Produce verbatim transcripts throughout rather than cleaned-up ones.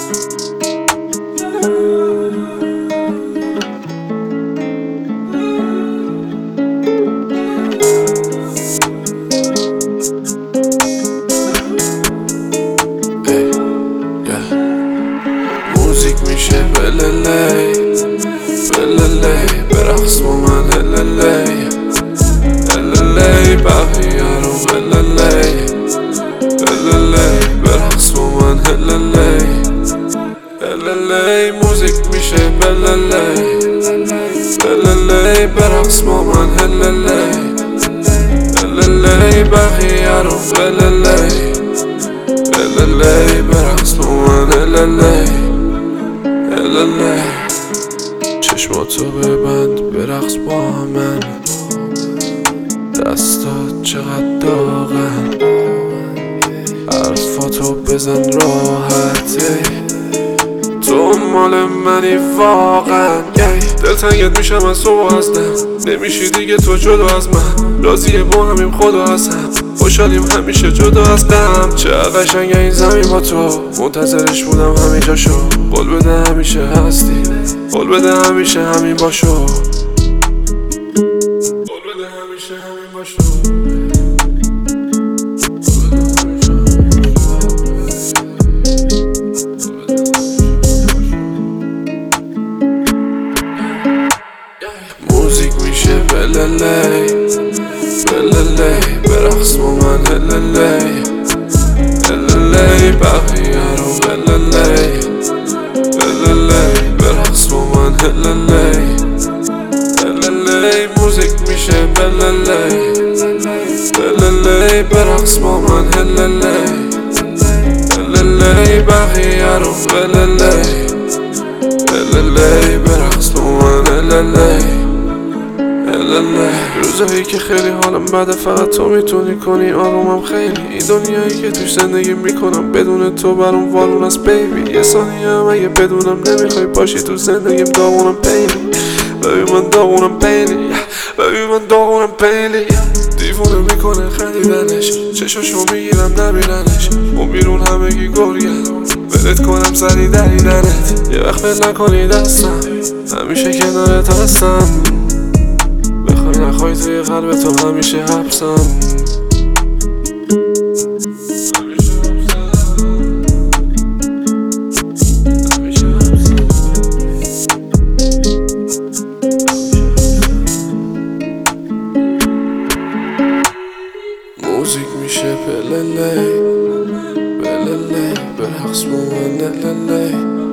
موزیک میشه بللی بللی برقص با من هللی هللی بقیه رو بللی بللی برقص با من هللی هللی موزیک میشه بللی بللی برقص با من هللی هللی بقیه رو بللی هللی برقص با من هللی هللی چشماتو ببند برقص با من، دستات چقدر داغن، حرفاتو بزن راحت، تو مال منی واقعا. دلتنگت میشم از تو و از دم، نمیشی دیگه تو جدا از من، راضیه با همیم خدا از هم، خوشحالیم همیشه جدا از غم. چه قشنگه این زمین با تو، منتظرش بودم همین جاشو، قول بده همیشه هستی، قول بده همیشه همین باشو، قول بده همیشه همین باشو. موزیک میشه بللی بللی برقص با من هللی هللی بقیه رو بللی بللی برقص با من هللی هللی موزیک میشه بللی بللی برقص با من هللی هللی بقیه رو بللی هللی برقص با من هللی هللی. روزایی که خیلی حالم بده فقط تو میتونی کنی آرومم خیلی، این دنیایی که توش زندگی میکنم بدون تو برام وارون است بیبی. یه ثانیه هم اگه بدونم نمیخوای باشی تو زندگیم داغونم پیلی، ببین من داغونم پیلی، ببین من داغونم پیلی. دیوونه میکنه خندیدنش، چشاشو میگیرم نبیننش، اون بیرون همگی گرگن، ولت کنم سری دریدنت، یه وقت بل نکنی دستم، همیشه کنارت هستم، بخوای نخوای توی قلب تو همیشه حبسم. موزیک میشه بللی بللی برقص با من هللی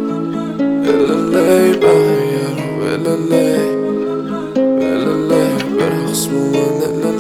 هللی بقیه رو بللی بللی برقص با من هللی.